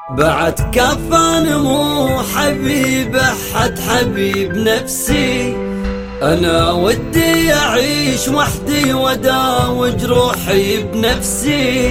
بعد كفان مو حبيب أحد حبيب نفسي. أنا ودي أعيش وحدي وداوي جروحي بنفسي،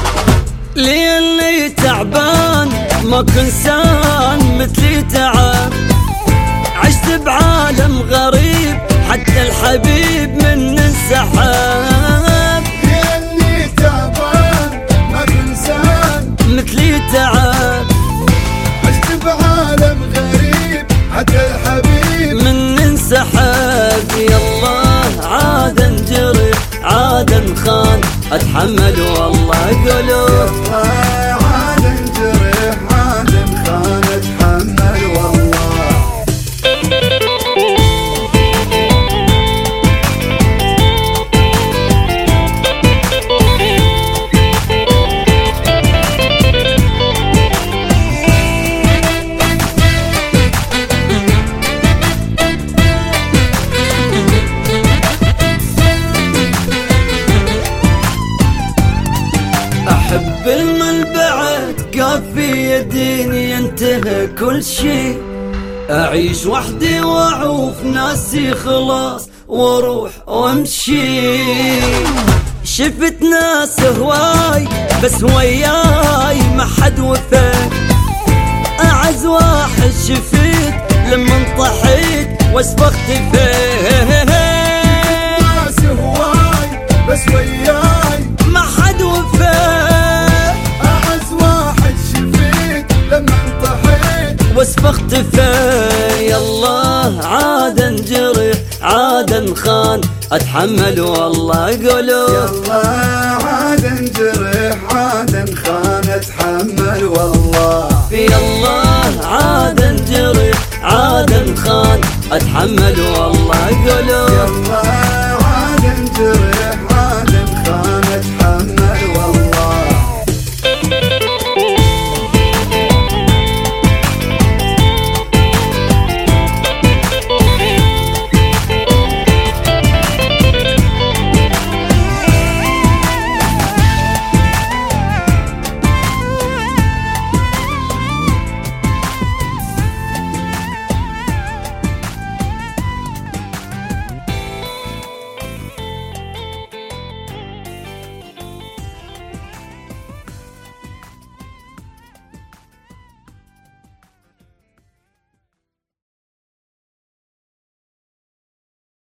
لأني تعبان ماكو إنسان مثلي تعب. عشت بعالم غريب حتى الحبيب من انسحب، لأني تعبان ماكو إنسان مثلي تعب. عشت بعالم غريب حتى الحبيب من انسحب. يالله عاد انجرح عاد انخان، اتحمل والله قلوب. يالله عاد انجرح عاد انخان، اتحمل والله. أحب المن بعد كافي يديني ينتهي كل شي. أعيش وحدي وأعوف ناسي خلاص وأروح وأمشي. شفت ناس هواي بس وياي ما حد وفى. أعز واحد شفيت لما انطحيت واسبقت فيه. ناس هواي بس وياي ما حد وفى. أعز واحد شفيت لما انطحيت واسبقت فيه. يالله عاد انجرح عاد انخان، اتحمل والله قلوب. يالله عاد انجرح عاد انخان، اتحمل والله. يالله عاد انجرح عاد انخان، اتحمل